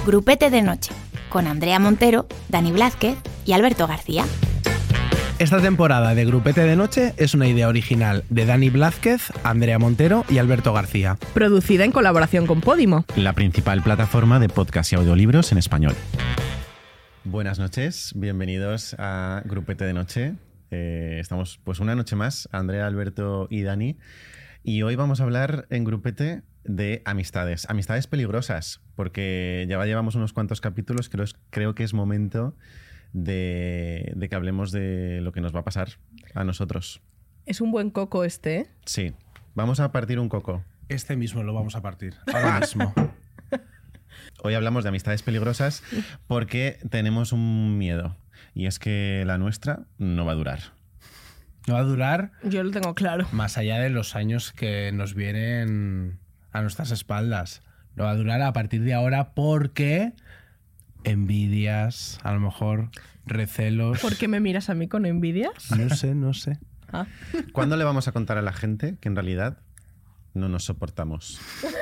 Grupete de Noche, con Andrea Montero, Dani Blázquez y Alberto García. Esta temporada de Grupete de Noche es una idea original de Dani Blázquez, Andrea Montero y Alberto García. Producida en colaboración con Podimo, la principal plataforma de podcast y audiolibros en español. Buenas noches, bienvenidos a Grupete de Noche. Estamos pues una noche más, Andrea, Alberto y Dani. Y hoy vamos a hablar en Grupete de amistades. Amistades peligrosas, porque ya llevamos unos cuantos capítulos. Creo que es momento de que hablemos de lo que nos va a pasar a nosotros. Es un buen coco este, ¿eh? Sí, vamos a partir un coco. Este mismo lo vamos a partir, ahora mismo. Hoy hablamos de amistades peligrosas porque tenemos un miedo. Y es que la nuestra no va a durar. No va a durar. Yo lo tengo claro. Más allá de los años que nos vienen a nuestras espaldas. No va a durar a partir de ahora porque envidias, a lo mejor recelos. ¿Por qué me miras a mí con envidias? No sé. Ah. ¿Cuándo le vamos a contar a la gente que en realidad no nos soportamos?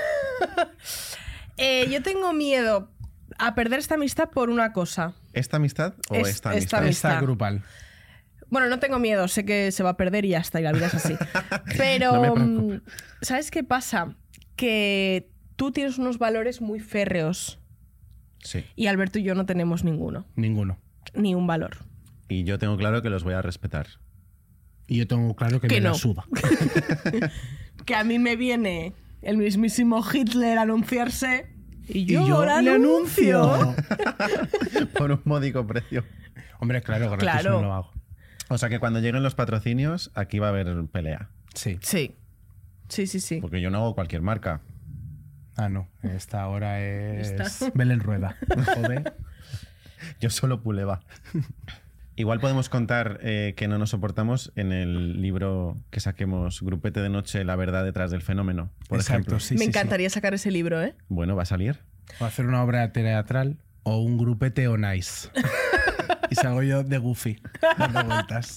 Yo tengo miedo a perder esta amistad por una cosa. ¿Esta amistad o esta amistad? Esta grupal. Bueno, no tengo miedo, sé que se va a perder y ya está, y la vida es así. Pero, No me preocupo. ¿sabes qué pasa? Que tú tienes unos valores muy férreos Sí. y Alberto y yo no tenemos ninguno. Ninguno. Ni un valor. Y yo tengo claro que los voy a respetar. Y yo tengo claro que Que me no. la suda. Que a mí me viene el mismísimo Hitler a anunciarse y yo, le anuncio. Por un módico precio. Hombre, claro, gratis Claro. no lo hago. O sea que cuando lleguen los patrocinios, aquí va a haber pelea. Sí. Sí. Sí. Porque yo no hago cualquier marca. Ah, no. Esta hora es Esta. Belén Rueda. Joder. Yo solo Puleva. Igual podemos contar que no nos soportamos en el libro que saquemos, Grupete de Noche, la verdad detrás del fenómeno, por Exacto, ejemplo. sí. Me encantaría sacar ese libro, ¿eh? Bueno, va a salir. O hacer una obra teatral o un grupete o nice. Y salgo yo de Goofy, dando vueltas.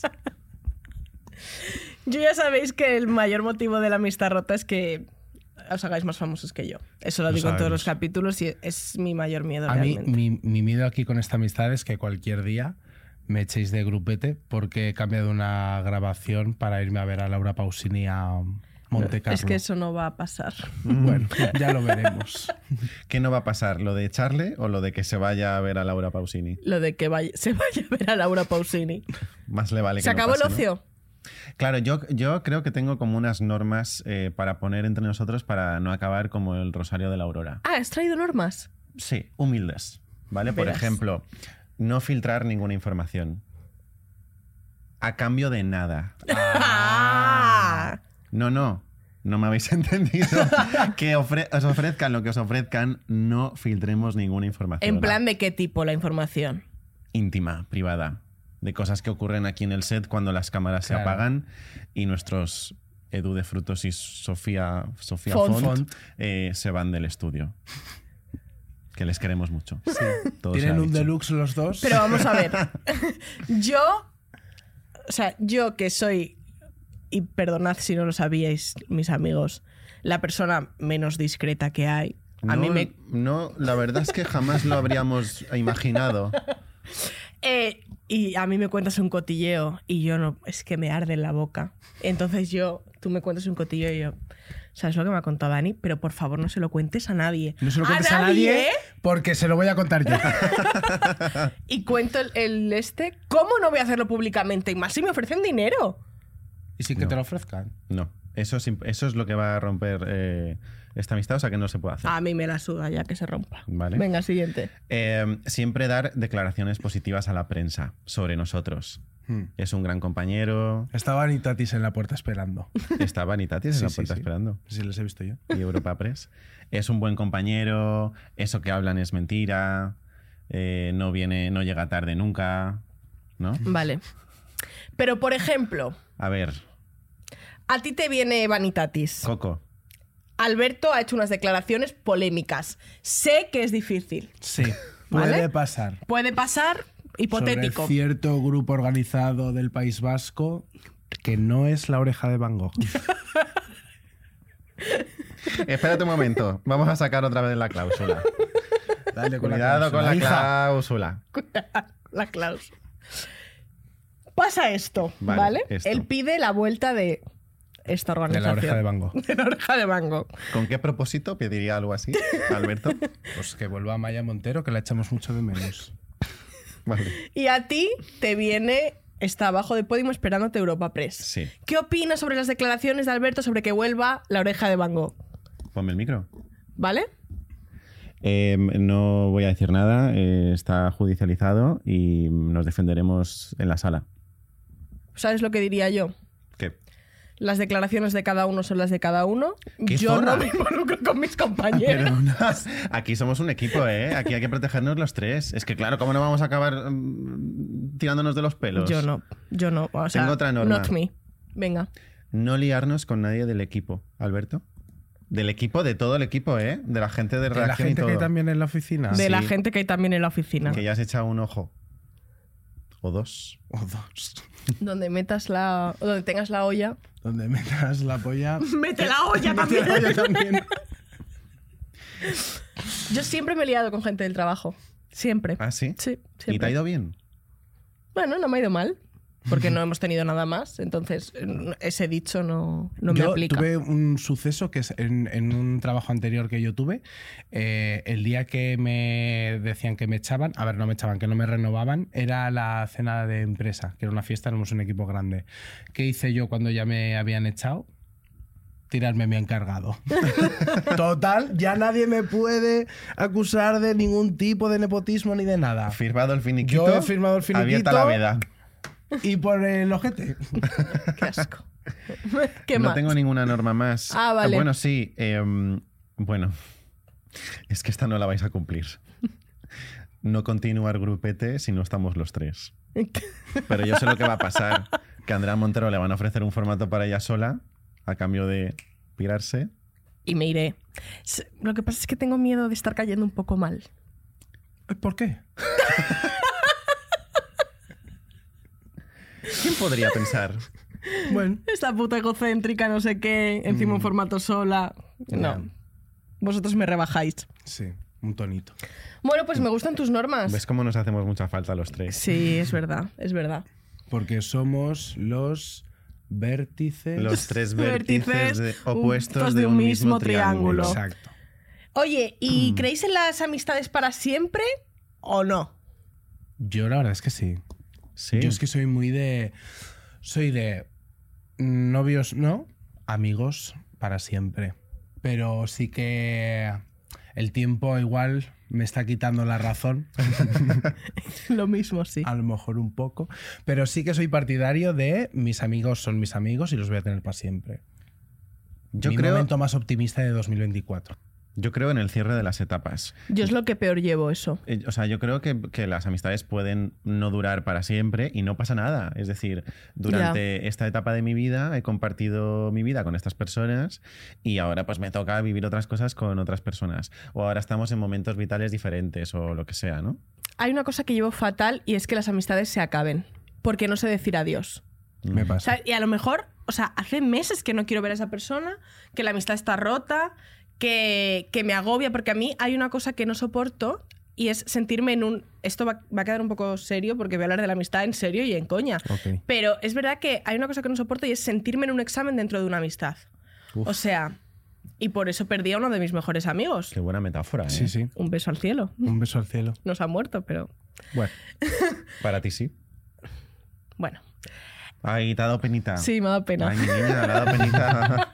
Yo ya sabéis que el mayor motivo de la amistad rota es que os hagáis más famosos que yo. Eso lo digo en todos los capítulos y es mi mayor miedo A mí, realmente. mi miedo aquí con esta amistad es que cualquier día me echéis de grupete porque he cambiado una grabación para irme a ver a Laura Pausini a Monte Carlo. Es que eso no va a pasar. Bueno, ya lo veremos. ¿Qué no va a pasar? ¿Lo de echarle o lo de que se vaya a ver a Laura Pausini? Lo de que se vaya a ver a Laura Pausini. Más le vale que ¿Se no acabó pase, el ocio? ¿no? Claro, yo creo que tengo como unas normas para poner entre nosotros para no acabar como el Rosario de la Aurora. Ah, ¿has traído normas? Sí, humildes, ¿vale? Por Verás. ejemplo, no filtrar ninguna información. A cambio de nada. ¡Ah! No me habéis entendido. Que os ofrezcan lo que os ofrezcan, no filtremos ninguna información. ¿En plan de qué tipo la información? Íntima, privada. De cosas que ocurren aquí en el set cuando las cámaras Claro. se apagan y nuestros Edu de Frutos y Sofía Font. Font se van del estudio. Que les queremos mucho. Todo se ¿Tienen ha un dicho. deluxe los dos? Pero vamos a ver. Yo que soy, y perdonad si no lo sabíais, mis amigos, la persona menos discreta que hay. No, la verdad es que jamás lo habríamos imaginado. Y a mí me cuentas un cotilleo y yo no, es que me arde en la boca. Entonces tú me cuentas un cotilleo y yo, ¿sabes lo que me ha contado Dani? Pero por favor no se lo cuentes a nadie. No se lo cuentes a nadie porque se lo voy a contar yo. Y cuento ¿cómo no voy a hacerlo públicamente? Y más si me ofrecen dinero. ¿Y sin que te lo ofrezcan? No, eso es lo que va a romper esta amistad, o sea que no se puede hacer. A mí me la suda ya que se rompa. Vale. Venga, siguiente. Siempre dar declaraciones positivas a la prensa sobre nosotros. Es un gran compañero. Estaba Anitatis en la puerta esperando. Estaba Anitatis en la puerta esperando. Sí, los he visto yo. Y Europa Press. Es un buen compañero. Eso que hablan es mentira. No llega tarde nunca. ¿No? Vale. Pero, por ejemplo, A ver, a ti te viene Vanitatis. Coco. Alberto ha hecho unas declaraciones polémicas. Sé que es difícil. Sí, ¿Vale? puede pasar. Puede pasar, hipotético. Sobre cierto grupo organizado del País Vasco que no es La Oreja de Van Gogh. Espérate un momento. Vamos a sacar otra vez la cláusula. Dale Cuidado con la hija. cláusula. La cláusula. Pasa esto, Vale, ¿vale? esto. Él pide la vuelta de esta De organización. la oreja de Bango. De la oreja de Bango. ¿Con qué propósito pediría algo así, Alberto? Pues que vuelva Maya Montero, que la echamos mucho de menos. Vale. Y a ti te viene, está abajo de Podimo esperándote Europa Press. Sí. ¿Qué opinas sobre las declaraciones de Alberto sobre que vuelva la oreja de Bango? Ponme el micro. ¿Vale? No voy a decir nada, está judicializado y nos defenderemos en la sala. ¿Sabes lo que diría yo? ¿Qué? Las declaraciones de cada uno son las de cada uno. ¡Qué Yo zorra! no me involucro con mis compañeros. Aquí somos un equipo, ¿eh? Aquí hay que protegernos los tres. Es que claro, ¿cómo no vamos a acabar tirándonos de los pelos? Yo no. O sea, Tengo otra norma. Not me. Venga. No liarnos con nadie del equipo, Alberto. Del equipo, de todo el equipo, ¿eh? De la gente de De la redacción gente y que hay todo. también en la oficina. De la Sí. gente que hay también en la oficina. Que ya has echado un ojo. O dos. O dos. Donde metas la... Donde tengas la olla. Donde metas la polla. ¡Mete la olla Mete también! la olla también. Yo siempre me he liado con gente del trabajo. Siempre. ¿Ah, sí? Sí, ¿Y siempre. te ha ido bien? Bueno, no me ha ido mal. Porque no hemos tenido nada más. Entonces, ese dicho no me Yo aplica. tuve un suceso que es en un trabajo anterior que yo tuve. El día que me decían que me echaban, a ver, no me echaban, que no me renovaban, era la cena de empresa, que era una fiesta, éramos un equipo grande. ¿Qué hice yo cuando ya me habían echado? Tirarme mi encargado. Total, ya nadie me puede acusar de ningún tipo de nepotismo ni de nada. Firmado el finiquito. Yo he firmado el finiquito. Abierta la veda. Y por el ojete. Qué asco. ¿Qué No más? tengo ninguna norma más. Ah, vale. Bueno, sí. Bueno, es que esta no la vais a cumplir. No continuar grupete si no estamos los tres. Pero yo sé lo que va a pasar. Que a Andrea Montero le van a ofrecer un formato para ella sola a cambio de pirarse. Y me iré. Lo que pasa es que tengo miedo de estar cayendo un poco mal. ¿Por qué? ¿Quién podría pensar? Bueno. Esta puta egocéntrica, no sé qué, encima un formato sola. No. Vosotros me rebajáis. Sí, un tonito. Bueno, pues me gustan tus normas. ¿Ves cómo nos hacemos mucha falta los tres? Sí, es verdad, es verdad. Porque somos los vértices. Los tres Vértices vértices opuestos de un mismo triángulo. Exacto. Oye, ¿y creéis en las amistades para siempre o no? Yo la verdad es que sí. Sí. Yo es que soy muy de... Soy de novios, no, amigos para siempre. Pero sí que el tiempo igual me está quitando la razón. Lo mismo, sí. A lo mejor un poco. Pero sí que soy partidario de mis amigos son mis amigos y los voy a tener para siempre. Yo Mi creo, momento más optimista de 2024. yo creo en el cierre de las etapas. Yo es lo que peor llevo eso. O sea, yo creo que las amistades pueden no durar para siempre y no pasa nada. Es decir, durante esta etapa de mi vida he compartido mi vida con estas personas y ahora pues me toca vivir otras cosas con otras personas. O ahora estamos en momentos vitales diferentes o lo que sea, ¿no? Hay una cosa que llevo fatal y es que las amistades se acaben. Porque no sé decir adiós. Me O pasa. sea, y a lo mejor, o sea, hace meses que no quiero ver a esa persona, que la amistad está rota, que me agobia, porque a mí hay una cosa que no soporto y es sentirme en un... Esto va a quedar un poco serio porque voy a hablar de la amistad en serio y en coña. Ok. Pero es verdad que hay una cosa que no soporto y es sentirme en un examen dentro de una amistad. Uf. O sea, y por eso perdí a uno de mis mejores amigos. Qué buena metáfora, ¿eh? Sí, sí. Un beso al cielo. Un beso al cielo. No se ha muerto, pero Bueno. Para ti sí. bueno. Ay, te ha dado penita. Sí, me da pena. Ay, mi niña, le ha dado penita.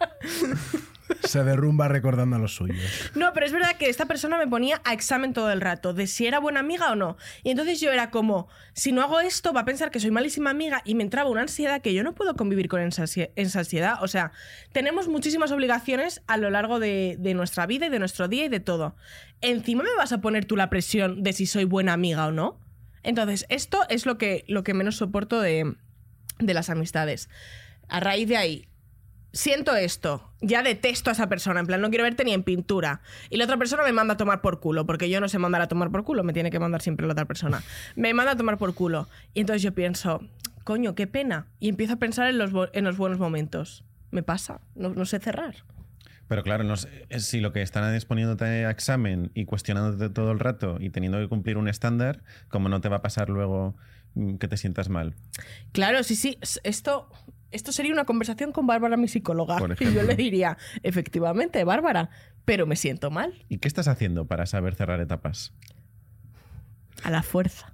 Se derrumba recordando a los suyos. No, pero es verdad que esta persona me ponía a examen todo el rato de si era buena amiga o no. Y entonces yo era como, si no hago esto va a pensar que soy malísima amiga y me entraba una ansiedad que yo no puedo convivir con esa ansiedad. O sea, tenemos muchísimas obligaciones a lo largo de nuestra vida y de nuestro día y de todo. Encima me vas a poner tú la presión de si soy buena amiga o no. Entonces, esto es lo que menos soporto de las amistades. A raíz de ahí, siento esto, ya detesto a esa persona, en plan, no quiero verte ni en pintura. Y la otra persona me manda a tomar por culo, porque yo no sé mandar a tomar por culo, me tiene que mandar siempre la otra persona. Me manda a tomar por culo. Y entonces yo pienso, coño, qué pena. Y empiezo a pensar en los buenos momentos. Me pasa, no sé cerrar. Pero claro, no sé, si lo que están exponiéndote a examen y cuestionándote todo el rato y teniendo que cumplir un estándar, ¿cómo no te va a pasar luego que te sientas mal? Claro, sí. Esto sería una conversación con Bárbara, mi psicóloga. Por Y ejemplo. yo le diría, efectivamente, Bárbara, pero me siento mal. ¿Y qué estás haciendo para saber cerrar etapas? A la fuerza.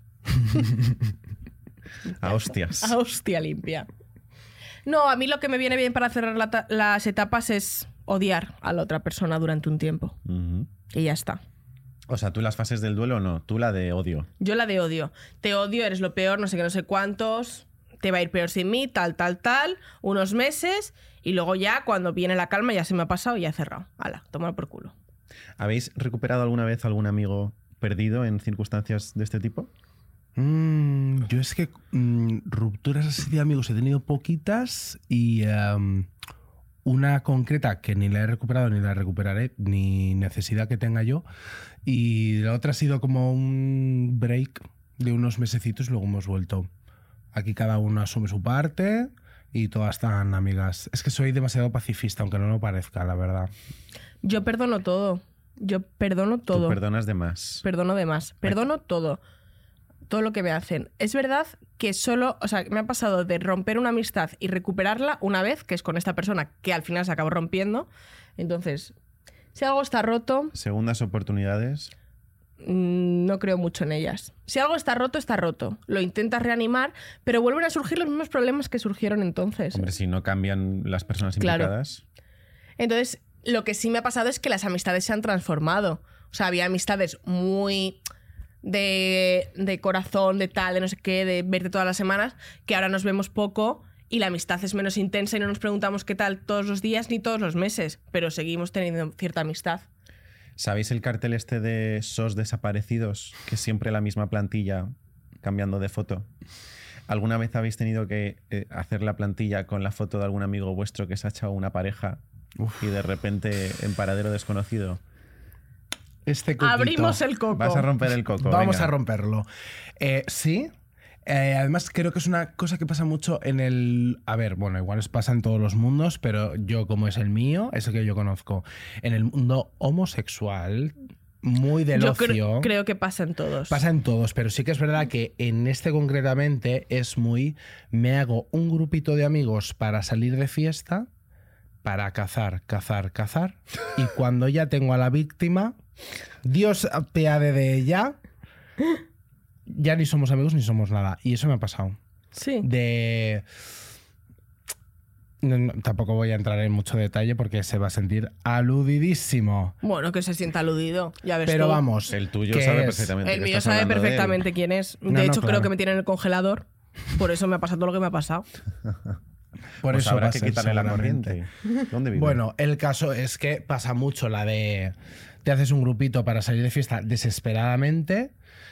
A hostias. A hostia limpia. No, a mí lo que me viene bien para cerrar las etapas es odiar a la otra persona durante un tiempo. Ujú. Y ya está. O sea, tú las fases del duelo no, tú la de odio. Yo la de odio. Te odio, eres lo peor, no sé qué, no sé cuántos. Te va a ir peor sin mí, tal. Unos meses. Y luego ya, cuando viene la calma, ya se me ha pasado y ya he cerrado. Hala, tómalo por culo. ¿Habéis recuperado alguna vez algún amigo perdido en circunstancias de este tipo? Yo es que rupturas así de amigos he tenido poquitas y una concreta que ni la he recuperado ni la recuperaré, ni necesidad que tenga yo. Y la otra ha sido como un break de unos mesecitos y luego hemos vuelto. Aquí cada uno asume su parte y todas están amigas. Es que soy demasiado pacifista, aunque no lo parezca, la verdad. Yo perdono todo. Yo perdono todo. Tú perdonas de más. Perdono de más. Perdono todo. Todo lo que me hacen. Es verdad que solo, o sea, me ha pasado de romper una amistad y recuperarla una vez, que es con esta persona que al final se acabó rompiendo. Entonces, si algo está roto, Segundas oportunidades. no creo mucho en ellas. Si algo está roto, está roto. Lo intentas reanimar, pero vuelven a surgir los mismos problemas que surgieron entonces. Hombre, si no cambian las personas Claro. implicadas. Entonces, lo que sí me ha pasado es que las amistades se han transformado. O sea, había amistades muy de corazón, de tal, de no sé qué, de verte todas las semanas, que ahora nos vemos poco y la amistad es menos intensa y no nos preguntamos qué tal todos los días ni todos los meses, pero seguimos teniendo cierta amistad. ¿Sabéis el cartel este de SOS desaparecidos? Que es siempre la misma plantilla cambiando de foto. ¿Alguna vez habéis tenido que hacer la plantilla con la foto de algún amigo vuestro que se ha echado una pareja y de repente en paradero desconocido? Este coquito. Abrimos el coco. Vas a romper el coco. Vamos venga. a romperlo. Sí. Además, creo que es una cosa que pasa mucho en el... A ver, bueno, igual pasa en todos los mundos, pero yo, como es el mío, es el que yo conozco. En el mundo homosexual, muy del Yo ocio... creo que pasa en todos. Pasa en todos, pero sí que es verdad que en este concretamente es muy... Me hago un grupito de amigos para salir de fiesta, para cazar. Y cuando ya tengo a la víctima, Dios apiade de ella, ya ni somos amigos ni somos nada. Y eso me ha pasado. Sí. Tampoco voy a entrar en mucho detalle porque se va a sentir aludidísimo. Bueno, que se sienta aludido. Ya ves Pero tú. vamos. El tuyo ¿qué sabe es? perfectamente. El que mío estás sabe hablando de él. perfectamente quién es. De No, hecho, creo claro. que me tiene en el congelador. Por eso me ha pasado todo lo que me ha pasado. Por Pues eso habrá va a que ser quitarle la seguramente. corriente. ¿Dónde vive? Bueno, el caso es que pasa mucho la de... Te haces un grupito para salir de fiesta desesperadamente.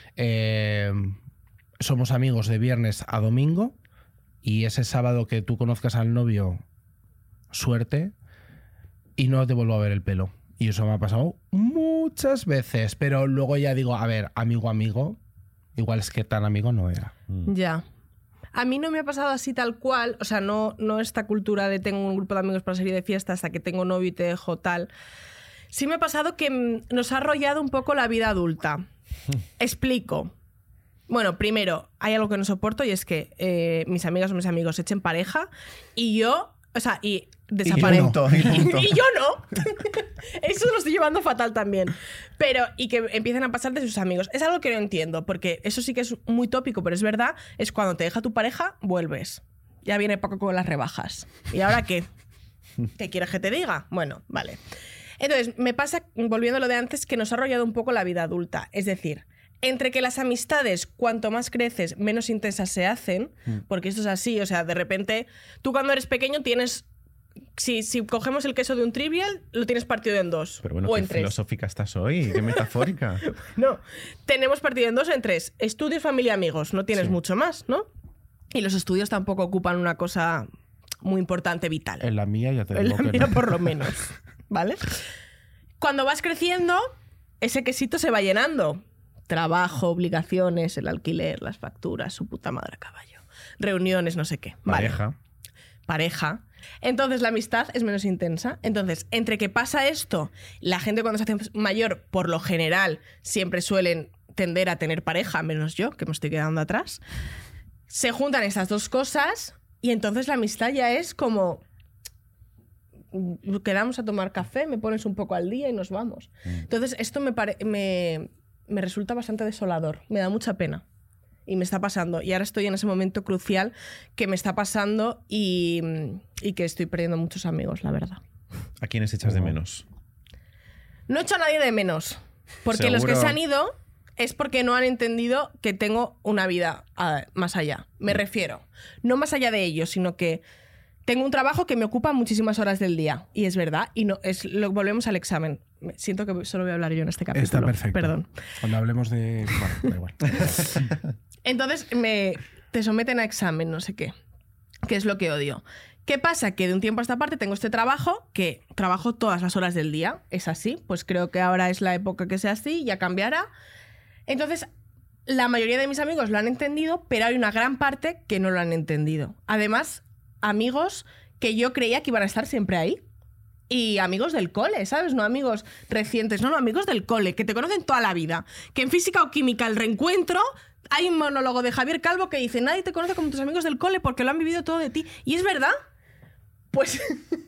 Somos amigos de viernes a domingo. Y ese sábado que tú conozcas al novio, suerte. Y no te vuelvo a ver el pelo. Y eso me ha pasado muchas veces. Pero luego ya digo, a ver, amigo, igual es que tan amigo no era. Ya. A mí no me ha pasado así tal cual, o sea, no esta cultura de tengo un grupo de amigos para salir de fiesta hasta que tengo novio y te dejo tal. Sí me ha pasado que nos ha arrollado un poco la vida adulta. Explico. Bueno, primero, hay algo que no soporto y es que mis amigas o mis amigos echen pareja y yo, o sea, y desaparezco. punto, y punto. Y yo no. Eso lo estoy llevando fatal también. Pero, y que empiecen a pasar de sus amigos. Es algo que no entiendo, porque eso sí que es muy tópico, pero es verdad, es cuando te deja tu pareja, vuelves. Ya viene poco con las rebajas. ¿Y ahora qué? ¿Qué quieres que te diga? Bueno, vale. Entonces, me pasa, volviendo a lo de antes, que nos ha arrollado un poco la vida adulta. Es decir, entre que las amistades, cuanto más creces, menos intensas se hacen, porque esto es así, o sea, de repente, tú cuando eres pequeño tienes... Si cogemos el queso de un Trivial, lo tienes partido en dos. Pero bueno, o qué en tres. filosófica estás hoy, qué metafórica. No, tenemos partido en dos o en tres. Estudios, familia, amigos. No tienes Sí. mucho más, ¿no? Y los estudios tampoco ocupan una cosa muy importante, vital. En la mía ya te En digo la que mía no. por lo menos, ¿vale? Cuando vas creciendo, ese quesito se va llenando. Trabajo, obligaciones, el alquiler, las facturas, su puta madre a caballo. Reuniones, no sé qué. Vale. Pareja. Pareja. Entonces la amistad es menos intensa. Entonces, entre que pasa esto, la gente cuando se hace mayor, por lo general, siempre suelen tender a tener pareja, menos yo, que me estoy quedando atrás. Se juntan estas dos cosas y entonces la amistad ya es como... Quedamos a tomar café, me pones un poco al día y nos vamos. Entonces esto me resulta bastante desolador, me da mucha pena. Y me está pasando. Y ahora estoy en ese momento crucial que me está pasando y que estoy perdiendo muchos amigos, la verdad. ¿A quiénes echas de menos? No echo a nadie de menos. Porque los que se han ido es porque no han entendido que tengo una vida más allá. Me refiero. No más allá de ellos, sino que tengo un trabajo que me ocupa muchísimas horas del día. Y es verdad. Y no volvemos al examen. Siento que solo voy a hablar yo en este capítulo. Está perfecto. Perdón. Cuando hablemos de... Bueno, da igual. Entonces te someten a examen, no sé qué. Que es lo que odio. ¿Qué pasa? Que de un tiempo a esta parte tengo este trabajo, que trabajo todas las horas del día. Es así. Pues creo que ahora es la época que sea así, ya cambiará. Entonces, la mayoría de mis amigos lo han entendido, pero hay una gran parte que no lo han entendido. Además, amigos que yo creía que iban a estar siempre ahí. Y amigos del cole, ¿sabes? No amigos recientes, no, amigos del cole, que te conocen toda la vida. Que en física o química, el reencuentro, hay un monólogo de Javier Calvo que dice: nadie te conoce como tus amigos del cole porque lo han vivido todo de ti. ¿Y es verdad? Pues...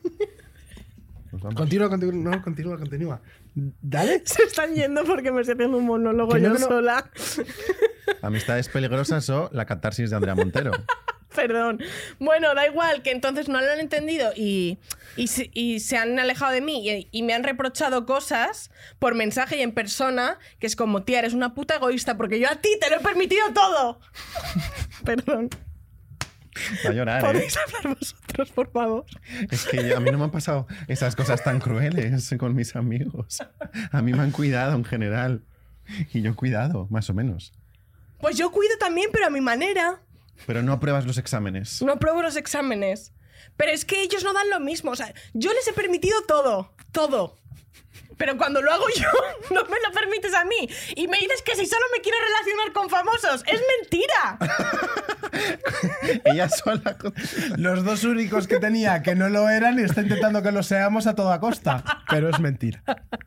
Continúa. Dale. Se están yendo porque me estoy haciendo un monólogo yo sola. Amistades peligrosas o la catarsis de Andrea Montero. Perdón. Bueno, da igual, que entonces no lo han entendido y se han alejado de mí y me han reprochado cosas por mensaje y en persona, que es como: tía, eres una puta egoísta porque yo a ti te lo he permitido todo. Perdón. Va a llorar, ¿Podéis hablar vosotros, por favor? Es que a mí no me han pasado esas cosas tan crueles con mis amigos. A mí me han cuidado en general. Y yo he cuidado, más o menos. Pues yo cuido también, pero a mi manera. Pero no apruebas los exámenes. No apruebo los exámenes. Pero es que ellos no dan lo mismo. O sea, yo les he permitido todo. Todo. Pero cuando lo hago yo, no me lo permites a mí. Y me dices que si solo me quiero relacionar con famosos. ¡Es mentira! Ella sola... Los dos únicos que tenía que no lo eran y está intentando que lo seamos a toda costa. Pero es mentira.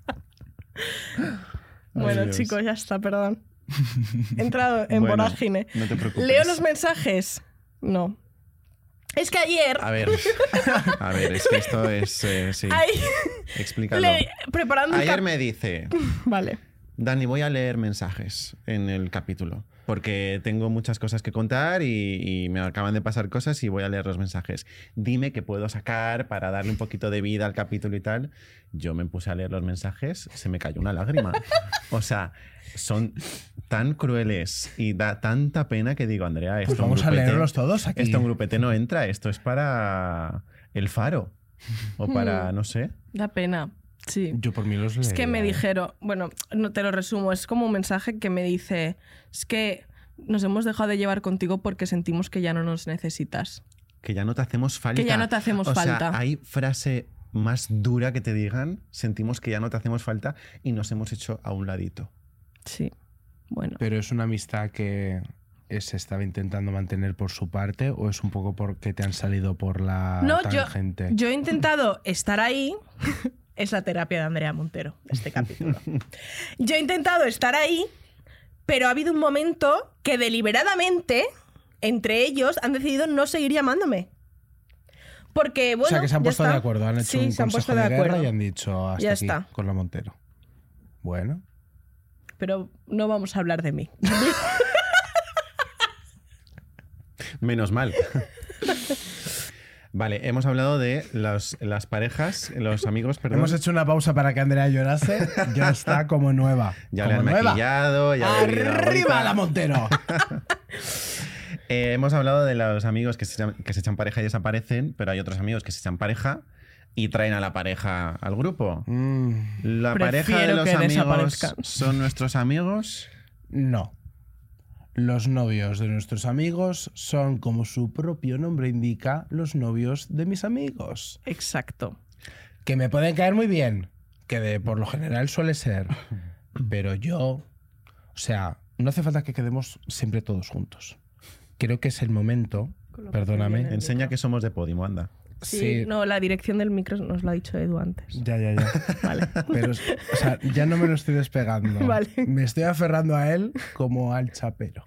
Bueno, Dios. chicos, ya está, perdón. He entrado en vorágine. No te preocupes. ¿Leo los mensajes? No. Es que ayer... A ver, es que esto es... sí. Explícalo. Preparando Ayer me dice... Vale. Dani, voy a leer mensajes en el capítulo. Porque tengo muchas cosas que contar y me acaban de pasar cosas y voy a leer los mensajes. Dime qué puedo sacar para darle un poquito de vida al capítulo y tal. Yo me puse a leer los mensajes, se me cayó una lágrima. O sea, son tan crueles y da tanta pena que digo: Andrea, esto Pues vamos a leerlos todos aquí. Esto en grupete no entra, esto es para El Faro. O para, no sé. Da pena. Sí. Yo por mí los leería. Es que me dijeron, bueno, no te lo resumo, es como un mensaje que me dice: es que nos hemos dejado de llevar contigo porque sentimos que ya no nos necesitas. Que ya no te hacemos falta. Que ya no te hacemos falta. O sea, hay frase más dura que te digan: sentimos que ya no te hacemos falta y nos hemos hecho a un ladito. Sí, bueno. Pero es una amistad que se estaba intentando mantener por su parte, o es un poco porque te han salido por la tangente. Yo he intentado estar ahí. Es la terapia de Andrea Montero, este capítulo. Yo he intentado estar ahí, pero ha habido un momento que deliberadamente, entre ellos, han decidido no seguir llamándome. Porque, bueno, o sea, que se han ya puesto está. de acuerdo, han hecho Sí, un se han consejo puesto de de guerra acuerdo. y han dicho: hasta Ya aquí, está. con la Montero. Bueno. Pero no vamos a hablar de mí. Menos mal. Vale, hemos hablado de las parejas, los amigos, perdón. Hemos hecho una pausa para que Andrea llorase. Ya está como nueva. Ya como le han nueva. maquillado, ya le han dado ¡Arriba agüita. la Montero! Hemos hablado de los amigos que se echan pareja y desaparecen, pero hay otros amigos que se echan pareja y traen a la pareja al grupo. ¿La pareja de Prefiero los que amigos desaparezcan. son nuestros amigos? No. Los novios de nuestros amigos son, como su propio nombre indica, los novios de mis amigos. Exacto. Que me pueden caer muy bien, que por lo general suele ser. Pero yo... O sea, no hace falta que quedemos siempre todos juntos. Creo que es el momento, perdóname, viene. Enseña que somos de Podimo, anda. Sí, no, la dirección del micro nos lo ha dicho Edu antes. Ya. Vale. Pero, o sea, ya no me lo estoy despegando. Vale. Me estoy aferrando a él como al chapero.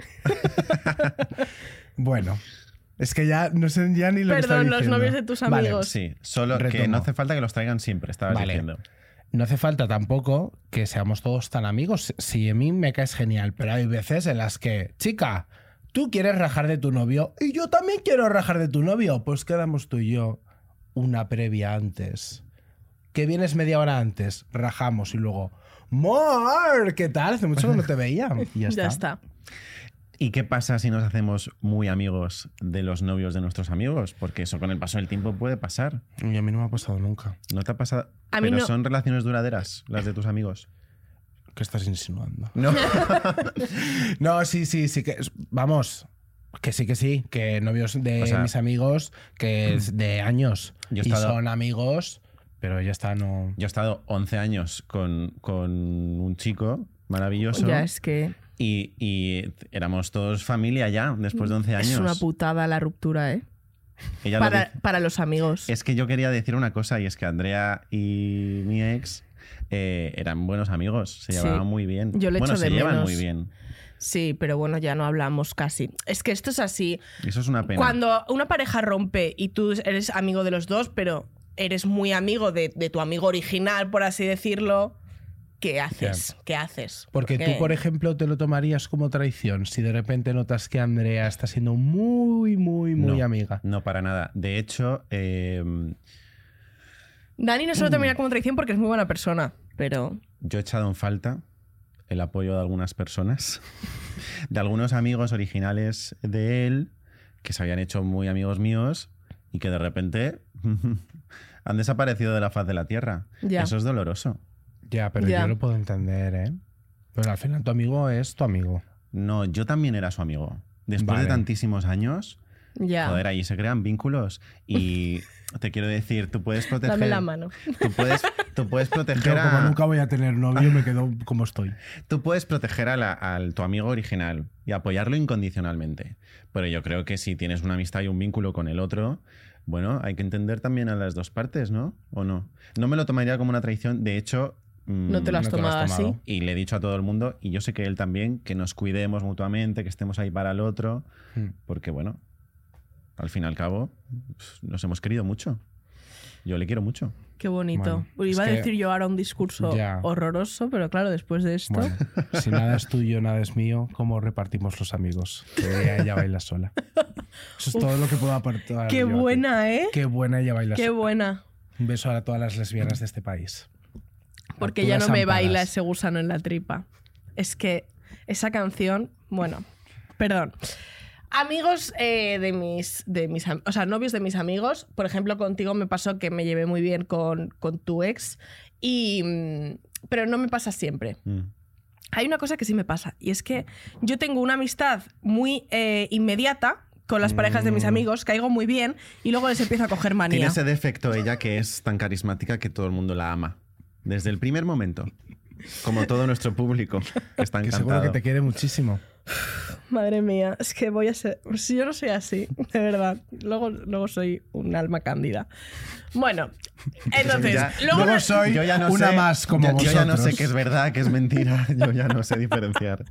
Bueno, es que ya no sé ya ni lo que estoy Perdón, diciendo. los novios de tus Vale, amigos. Sí, solo que Retomo. no hace falta que los traigan siempre, estabas Vale. diciendo. No hace falta tampoco que seamos todos tan amigos. Si a mí me caes genial, pero hay veces en las que, chica, tú quieres rajar de tu novio y yo también quiero rajar de tu novio. Pues quedamos tú y yo una previa antes. Que vienes media hora antes, rajamos y luego, ¡Mor! ¿Qué tal? Hace mucho que no te veía. Y ya está. ¿Y qué pasa si nos hacemos muy amigos de los novios de nuestros amigos? Porque eso con el paso del tiempo puede pasar. Y a mí no me ha pasado nunca. ¿No te ha pasado? A mí Pero no. son relaciones duraderas las de tus amigos. ¿Qué estás insinuando? No. No, sí, que vamos, que sí, que novios de O sea, mis amigos que es de años Yo he y estado- son amigos, pero ya está, no. Yo he estado 11 años con un chico maravilloso Ya, es que y éramos todos familia ya después de 11 años. es una putada la ruptura, ¿eh? Ella lo dice. Para los amigos. Es que yo quería decir una cosa y es que Andrea y mi ex eran buenos amigos, se Sí. llevaban muy bien. Yo le bueno, echo se de llevan menos. muy bien. Sí, pero bueno, ya no hablamos casi. Es que esto es así. Eso es una pena. Cuando una pareja rompe y tú eres amigo de los dos, pero eres muy amigo de tu amigo original, por así decirlo, ¿qué haces? ¿Qué haces? Porque tú, por ejemplo, te lo tomarías como traición si de repente notas que Andrea está siendo muy No, amiga. No, para nada. De hecho, Dani no se lo termina como traición porque es muy buena persona, pero yo he echado en falta el apoyo de algunas personas, de algunos amigos originales de él, que se habían hecho muy amigos míos y que de repente han desaparecido de la faz de la tierra. Ya. Eso es doloroso. Ya, pero Ya. yo lo puedo entender, ¿eh? Pero al final tu amigo es tu amigo. No, yo también era su amigo. Después Vale. de tantísimos años, ya. joder, ahí se crean vínculos. Y te quiero decir, tú puedes proteger... Dame la mano. Tú puedes Yo proteger como nunca voy a tener novio, me quedo como estoy. Tú puedes proteger a tu amigo original y apoyarlo incondicionalmente. Pero yo creo que si tienes una amistad y un vínculo con el otro, bueno, hay que entender también a las dos partes, ¿no? ¿O no? No me lo tomaría como una traición. De hecho... No te lo has no te lo has tomado así. tomado. Y le he dicho a todo el mundo, y yo sé que él también, que nos cuidemos mutuamente, que estemos ahí para el otro, porque bueno, al fin y al cabo, nos hemos querido mucho. Yo le quiero mucho. Qué bonito. Bueno, Iba es a que- decir yo ahora un discurso Ya. horroroso, pero claro, después de esto... Bueno, si nada es tuyo, nada es mío, ¿cómo repartimos los amigos? Que ella baila sola. Eso es todo lo que puedo aportar. Qué yo aquí. buena, ¿eh? Qué buena ella baila Qué sola. buena. Un beso a todas las lesbianas de este país. Porque A ya todas no me amparadas. baila ese gusano en la tripa. Es que esa canción, bueno, perdón. Amigos o sea, novios de mis amigos. Por ejemplo, contigo me pasó que me llevé muy bien con tu ex, pero no me pasa siempre. Hay una cosa que sí me pasa, y es que yo tengo una amistad muy inmediata con las parejas de mis amigos, caigo muy bien, y luego les empiezo a coger manía. Tiene ese defecto ella que es tan carismática que todo el mundo la ama. Desde el primer momento. Como todo nuestro público, que está Que encantado. seguro que te quiere muchísimo. Madre mía, es que voy a ser... Si yo no soy así, de verdad. Luego soy un alma cándida. Bueno, entonces... Ya- Luego soy Yo ya no una sé- más como yo ya no sé vosotros. qué es verdad, qué es mentira. Yo ya no sé diferenciar.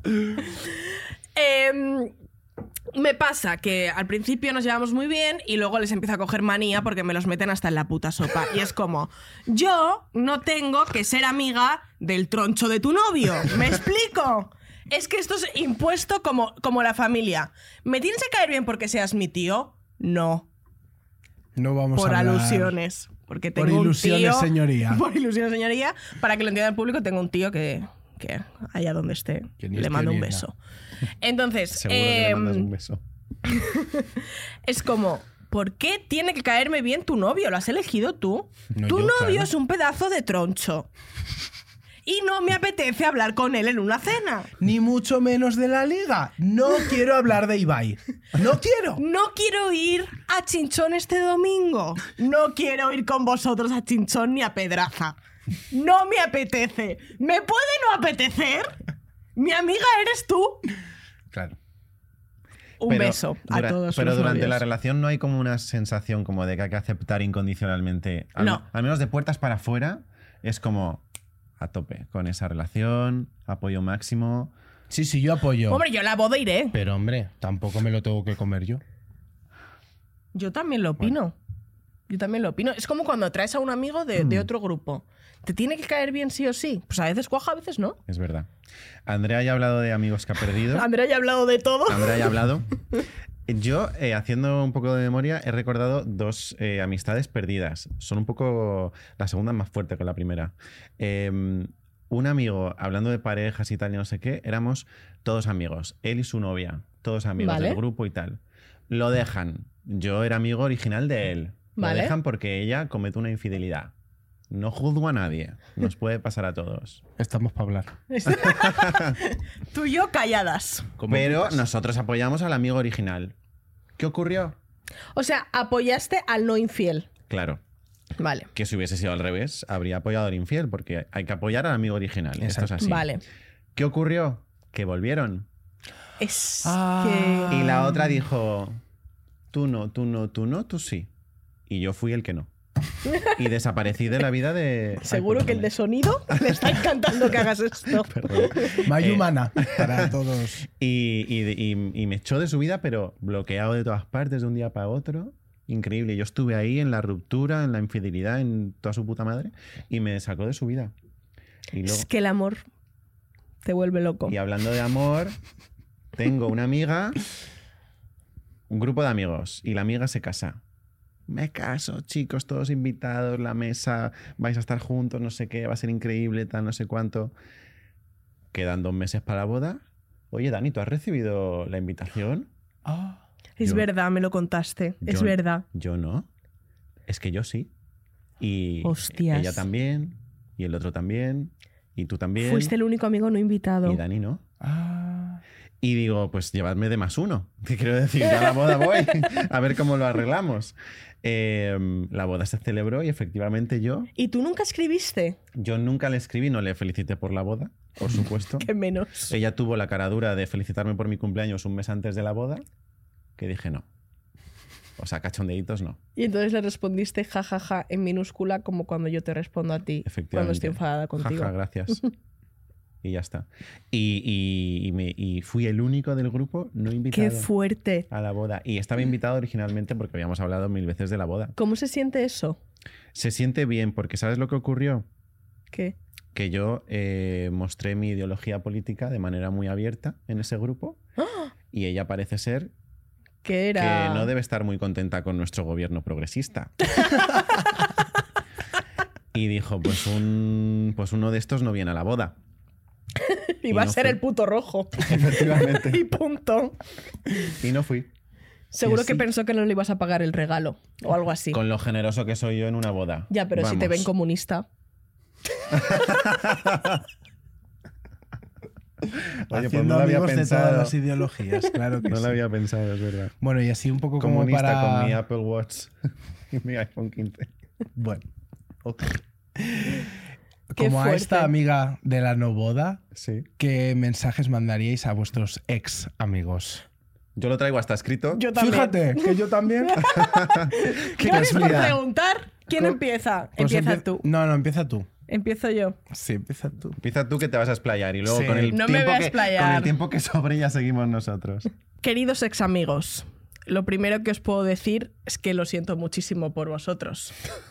Me pasa que al principio nos llevamos muy bien y luego les empiezo a coger manía porque me los meten hasta en la puta sopa. Y es como, yo no tengo que ser amiga del troncho de tu novio. ¿Me explico? Es que esto es impuesto como la familia. ¿Me tienes que caer bien porque seas mi tío? No. No vamos Por a hablar. alusiones. Porque Por tengo ilusiones, un tío, señoría. Por ilusiones, señoría. Para que lo entienda el público, tengo un tío que allá donde esté, Que ni le es mando tío un ni beso. Entonces, Seguro que le mandas un beso. es como, ¿por qué tiene que caerme bien tu novio? ¿Lo has elegido tú? No, Tu yo, novio claro. es un pedazo de troncho. Y no me apetece hablar con él en una cena. Ni mucho menos de la liga. No quiero hablar de Ibai. No quiero. No quiero ir a Chinchón este domingo. No quiero ir con vosotros a Chinchón ni a Pedraza. No me apetece. ¿Me puede no apetecer? Mi amiga eres tú. Claro. Un beso a todos Pero los durante novios. la relación no hay como una sensación como de que hay que aceptar incondicionalmente. No. Al menos de puertas para afuera es como a tope con esa relación, apoyo máximo. Sí, yo apoyo. Hombre, yo a la boda iré. Pero hombre, tampoco me lo tengo que comer yo. Yo también lo opino. Yo también lo opino. Es como cuando traes a un amigo de otro grupo. ¿Te tiene que caer bien sí o sí? Pues a veces cuaja, a veces no. Es verdad. Andrea ya ha hablado de amigos que ha perdido. Andrea ya ha hablado de todo. Andrea ya ha hablado. Yo, haciendo un poco de memoria, he recordado 2 amistades perdidas. Son un poco... La segunda es más fuerte que la primera. Un amigo, hablando de parejas y tal y no sé qué, éramos todos amigos. Él y su novia. Todos amigos Vale. del grupo y tal. Lo dejan. Yo era amigo original de él. Vale. Lo dejan porque ella comete una infidelidad. No juzgo a nadie. Nos puede pasar a todos. Estamos para hablar. Tú y yo calladas. Pero nosotros apoyamos al amigo original. ¿Qué ocurrió? O sea, apoyaste al no infiel. Claro. Vale. Que si hubiese sido al revés, habría apoyado al infiel, porque hay que apoyar al amigo original. Esto es Exacto. así. Vale. ¿Qué ocurrió? Que volvieron. Es Ah. que... Y la otra dijo, tú no, tú no, tú no, tú sí. Y yo fui el que no. Y desaparecí de la vida de... Seguro que el de sonido le está encantando que hagas esto. Perdón. Mayumana para todos. Y me echó de su vida, pero bloqueado de todas partes de un día para otro. Increíble. Yo estuve ahí en la ruptura, en la infidelidad, en toda su puta madre, y me sacó de su vida. Y luego, Es que el amor te vuelve loco. y hablando de amor, tengo una amiga, un grupo de amigos, y la amiga se casa. Me caso, chicos, todos invitados, la mesa, vais a estar juntos, no sé qué, va a ser increíble, tal, no sé cuánto. Quedan 2 meses para la boda. Oye, Dani, ¿tú has recibido la invitación? Ah. Es Yo- verdad, me lo contaste. Es Yo- verdad. Yo no. Es que yo sí. Y Hostias. ella también, y el otro también, y tú también. Fuiste el único amigo no invitado. Y Dani no. Ah. Y digo, pues llevadme de +1. ¿Qué quiero decir? Yo a la boda voy. A ver cómo lo arreglamos. La boda se celebró y efectivamente yo ¿Y tú nunca escribiste? nunca le escribí, no le felicité por la boda, por supuesto. Que menos. Ella tuvo la cara dura de felicitarme por mi cumpleaños un mes antes de la boda, que dije no. O sea, cachondeitos no. Y entonces le respondiste jajaja en minúscula como cuando yo te respondo a ti Efectivamente. cuando estoy enfadada contigo. Jaja, gracias. Y ya está. Y fui el único del grupo no invitado ¡Qué fuerte! a la boda. Y estaba invitado originalmente porque habíamos hablado 1000 veces de la boda. ¿Cómo se siente eso? Se siente bien porque ¿sabes lo que ocurrió? ¿Qué? Que yo mostré mi ideología política de manera muy abierta en ese grupo y ella parece ser Que era... que no debe estar muy contenta con nuestro gobierno progresista. Y dijo, pues uno de estos no viene a la boda. Y va a no ser fui. el puto rojo. Efectivamente. Y punto. Y no fui. Seguro Y que así, pensó que no le ibas a pagar el regalo o algo así. con lo generoso que soy yo en una boda. Ya, pero si te ven Vamos. comunista. Oye, pues Haciendo no lo había amigos de todas pensado. las ideologías, claro que No sí. lo había pensado, es verdad. Bueno, y así un poco como Comunista para... con mi Apple Watch y mi iPhone 15. Bueno, ok. Qué Como a fuerte. esta amiga de la no boda, Sí. ¿qué mensajes mandaríais a vuestros ex amigos? Yo lo traigo hasta escrito. Yo también. Fíjate, que yo también. Qué Gracias por casualidad. preguntar. ¿Quién Co- empieza? Pues Empieza tú. No, empieza tú. Empiezo yo. Sí, empieza tú. Empieza tú que te vas a explayar y luego Sí. con el No me tiempo voy a que explayar. con el tiempo que sobre ya seguimos nosotros. Queridos ex amigos, lo primero que os puedo decir es que lo siento muchísimo por vosotros.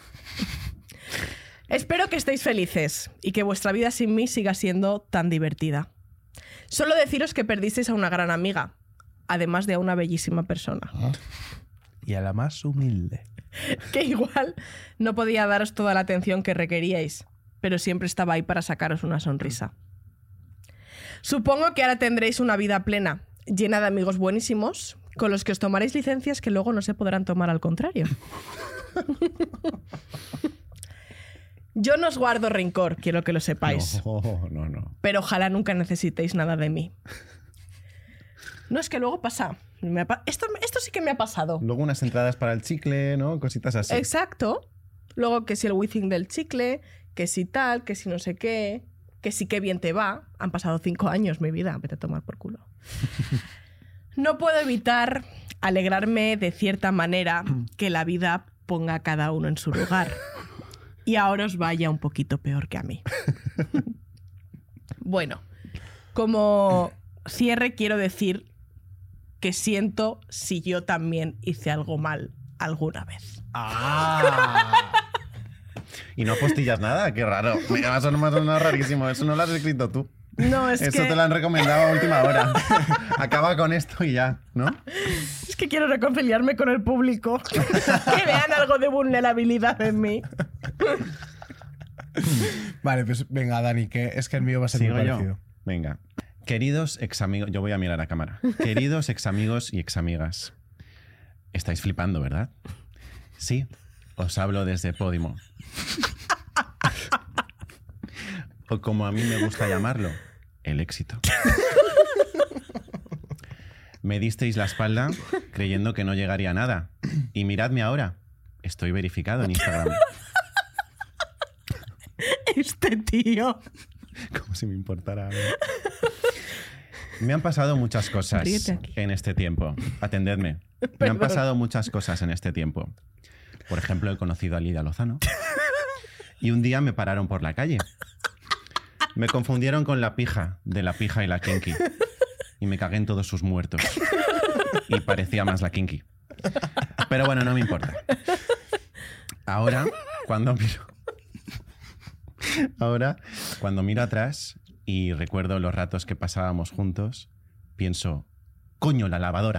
Espero que estéis felices y que vuestra vida sin mí siga siendo tan divertida. Solo deciros que perdisteis a una gran amiga, además de a una bellísima persona, Y a la más humilde. que igual no podía daros toda la atención que requeríais, pero siempre estaba ahí para sacaros una sonrisa. Supongo que ahora tendréis una vida plena, llena de amigos buenísimos, con los que os tomaréis licencias que luego no se podrán tomar al contrario. Yo no os guardo rencor, quiero que lo sepáis, No. pero ojalá nunca necesitéis nada de mí. No, es que luego pasa. Esto sí que me ha pasado. Luego unas entradas para el chicle, ¿no? Cositas así. Exacto. Luego que si el whizzing del chicle, que si tal, que si no sé qué, que si qué bien te va. Han pasado 5 años, mi vida. Vete a tomar por culo. No puedo evitar alegrarme de cierta manera que la vida ponga a cada uno en su lugar. Y ahora os vaya un poquito peor que a mí. Bueno, como cierre quiero decir que siento si yo también hice algo mal alguna vez. Y no apostillas nada, qué raro. Eso no me ha sonado rarísimo. Eso no lo has escrito tú. No, es Eso que... te lo han recomendado a última hora. Acaba con esto y ya, ¿no? Es que quiero reconciliarme con el público. Que vean algo de vulnerabilidad en mí. Vale, pues venga, Dani, que es que el mío va a ser muy ¿Sigo yo? parecido. Venga. Queridos examigos... Yo voy a mirar a cámara. Queridos examigos y examigas. Estáis flipando, ¿verdad? Sí, os hablo desde Podimo. O como a mí me gusta llamarlo, el éxito. Me disteis la espalda creyendo que no llegaría a nada. Y miradme ahora. Estoy verificado en Instagram. Este tío. Como si me importara algo. Me han pasado muchas cosas Ríete aquí. en este tiempo. Atendedme. Me han pasado muchas cosas en este tiempo. Por ejemplo, he conocido a Lidia Lozano. Y un día me pararon por la calle. Me confundieron con la pija de La Pija y la Kinky. Y me cagué en todos sus muertos. Y parecía más la Kinky. Pero bueno, no me importa. Ahora, cuando miro atrás y recuerdo los ratos que pasábamos juntos, pienso, coño, la lavadora.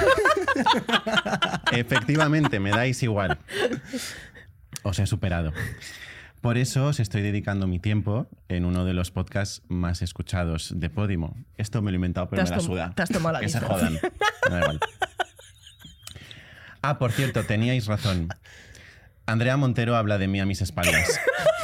Efectivamente, me dais igual. Os he superado. Por eso os estoy dedicando mi tiempo en uno de los podcasts más escuchados de Podimo. Esto me lo he inventado, pero me la suda. Te has tomado la Que se licencia. jodan. Me da igual. Ah, por cierto, teníais razón. Andrea Montero habla de mí a mis espaldas.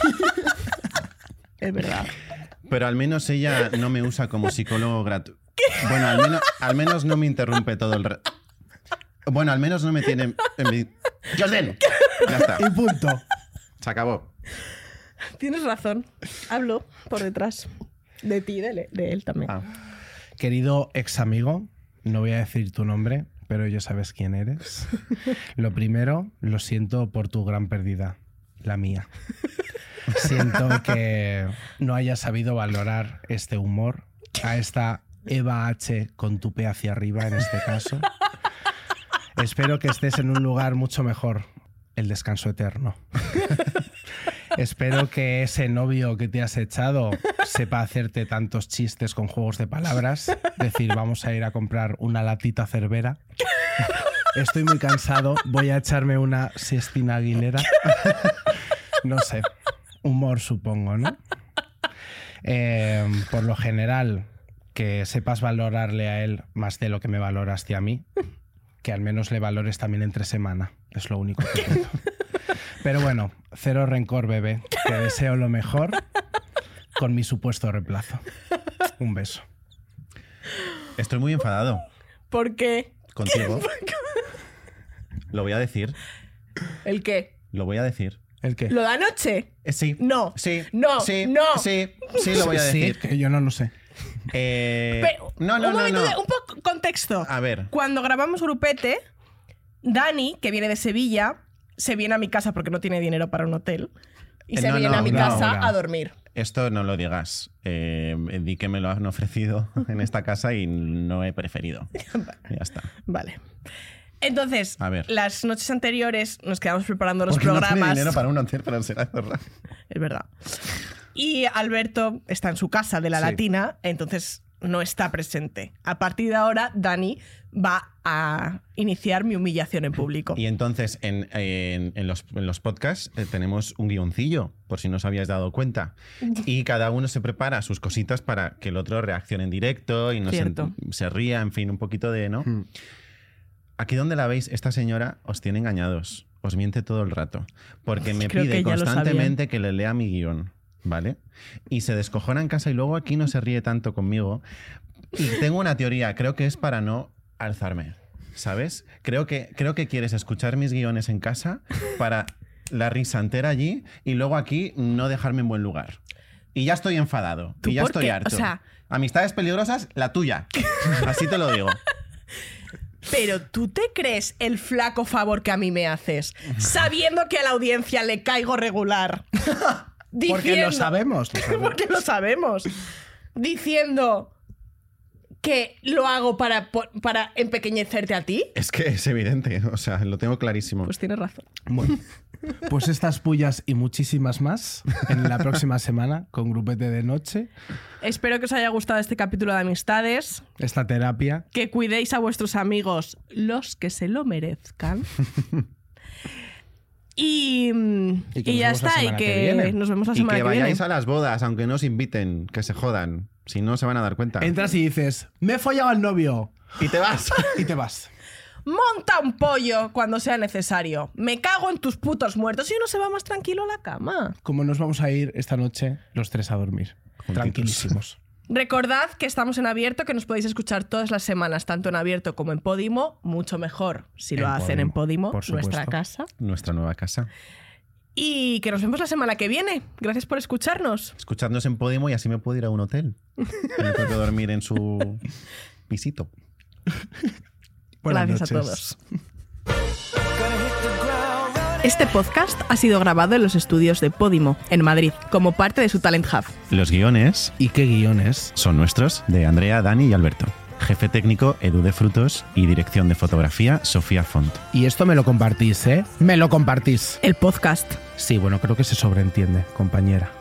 Es verdad. Pero al menos ella no me usa como psicólogo gratuito. Bueno, al menos no me interrumpe todo el rato. Bueno, al menos no me tiene... ¡Josden! Ya está. Y punto. Se acabó. Tienes razón. Hablo por detrás de ti, de él también. Ah. Querido ex amigo, no voy a decir tu nombre, pero ya sabes quién eres. Lo primero, lo siento por tu gran pérdida, la mía. Siento que no hayas sabido valorar este humor, a esta Eva H. con tu P hacia arriba en este caso. Espero que estés en un lugar mucho mejor, el descanso eterno. Espero que ese novio que te has echado sepa hacerte tantos chistes con juegos de palabras. Decir, vamos a ir a comprar una latita cervera. Estoy muy cansado, voy a echarme una siestina aguilera. No sé, humor supongo, ¿no? Por lo general, que sepas valorarle a él más de lo que me valoraste a mí. Que al menos le valores también entre semana. Es lo único que pido. Pero bueno, cero rencor, bebé. Te deseo lo mejor con mi supuesto reemplazo. Un beso. Estoy muy enfadado ¿Por qué? contigo. Lo voy a decir. ¿El qué? Lo voy a decir. ¿El qué? ¿Lo de anoche? Sí. No. Sí. No. Sí. No. Sí. Sí, lo voy a Sí, decir. que yo no lo sé. Pero, No. un momento, un poco contexto. A ver. Cuando grabamos Grupete, Dani, que viene de Sevilla, se viene a mi casa porque no tiene dinero para un hotel. Y se No, viene a mi no, casa no. a dormir. Esto no lo digas. Di que me lo han ofrecido en esta casa y no he preferido. Ya está. Vale. Entonces, A ver. las noches anteriores nos quedamos preparando los Porque no tiene programas. dinero para un hotel, pero será verdad. Es verdad. Y Alberto está en su casa de la Sí. Latina, entonces no está presente. A partir de ahora, Dani va a iniciar mi humillación en público. Y entonces en los podcasts tenemos un guioncillo, por si no os habíais dado cuenta. Y cada uno se prepara sus cositas para que el otro reaccione en directo y no Cierto. se ría, en fin, un poquito de, ¿no? Aquí donde la veis, esta señora os tiene engañados. Os miente todo el rato. Porque me Creo que pide ya lo constantemente que le lea mi guión. ¿Vale? Y se descojona en casa y luego aquí no se ríe tanto conmigo. Y tengo una teoría, creo que es para no alzarme, ¿sabes? Creo que quieres escuchar mis guiones en casa para la risa entera allí y luego aquí no dejarme en buen lugar. Y ya estoy enfadado. ¿Tú Y ya por estoy qué? harto. O sea- Amistades peligrosas, la tuya. Así te lo digo. Pero ¿tú te crees el flaco favor que a mí me haces? Sabiendo que a la audiencia le caigo regular. Porque lo sabemos. Porque lo sabemos. Diciendo que lo hago para empequeñecerte a ti. Es que es evidente, o sea, lo tengo clarísimo. Pues tienes razón. Bueno, pues estas pullas y muchísimas más en la próxima semana con Grupete de Noche. Espero que os haya gustado este capítulo de Amistades. Esta terapia. Que cuidéis a vuestros amigos, los que se lo merezcan. Y ya está, y que nos vemos la semana que viene. Y que vayáis a las bodas, aunque no os inviten, que se jodan. Si no, se van a dar cuenta. Entras y dices, me he follado al novio. Y te vas. Y te vas. Monta un pollo cuando sea necesario. Me cago en tus putos muertos y uno se va más tranquilo a la cama. Como nos vamos a ir esta noche los tres a dormir. Juntitos. Tranquilísimos. Recordad que estamos en abierto, que nos podéis escuchar todas las semanas, tanto en abierto como en Podimo. Mucho mejor si lo hacen en Podimo, por supuesto. nuestra casa. Nuestra nueva casa. Y que nos vemos la semana que viene. Gracias por escucharnos. Escuchadnos en Podimo y así me puedo ir a un hotel. Me puedo dormir en su pisito. Gracias a todos. Este podcast ha sido grabado en los estudios de Podimo, en Madrid, como parte de su Talent Hub. Los guiones ¿Y qué guiones? son nuestros, de Andrea, Dani y Alberto. Jefe técnico, Edu de Frutos, y dirección de fotografía, Sofía Font. Y esto me lo compartís, ¿eh? Me lo compartís. El podcast. Sí, bueno, creo que se sobreentiende, compañera.